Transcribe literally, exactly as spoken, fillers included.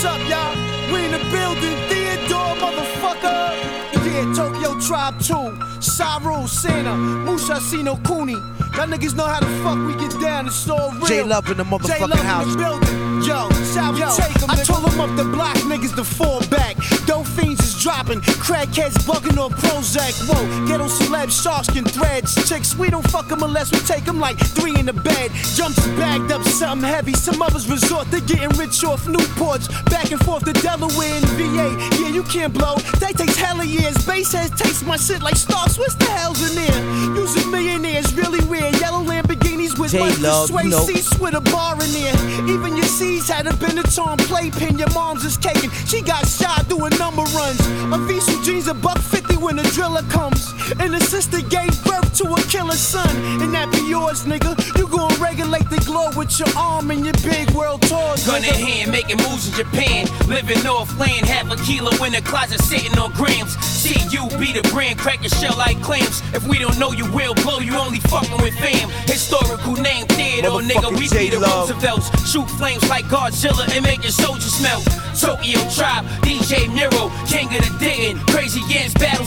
up, y'all? We in the building, Theodore, motherfucker. Yeah, Tokyo Tribe two, Saru, Santa, Musha, Sino, Kuni. Y'all niggas know how the fuck we get down, it's all real. J-Love in the motherfucking house. In the building. Yo, shall we take them? I told them up the block, niggas to fall back. Dope fiends is dropping, crackheads bugging on Prozac. Whoa, ghetto celebs, sharkskin threads. Chicks, we don't fuck them unless we take them like three in the bed. Jumps bagged up something heavy. Some others resort to getting rich off Newports. Back and forth to Delaware and V A. Yeah, you can't blow. That takes hella years. Bass heads taste my shit like Starks. What's the hell's in there? Using millionaires really weird. Yellow Lamborghinis with like the sway you know. Seats with a bar in there. Even your C's had a Benetton playpen. Your mom's is caking. She got shot doing number runs. A Visu jeans a buck fifty when the driller comes. And the sister gave birth to a killer son. And that be yours, nigga. You gon' regulate the glow with your arm and your big world tours. Gun in hand, making moves in Japan. Living off land, half a kilo in the closet, sitting on grams. See you be the brand, crack a shell like clams. If we don't know you, we'll blow you. Only fucking with fam. Historical name, Theodore, nigga. We be the Roosevelts. Shoot flames like Godzilla and make your soldiers smell. Tokyo Tribe, D J Nero, king of the digging. Crazy Yens, battle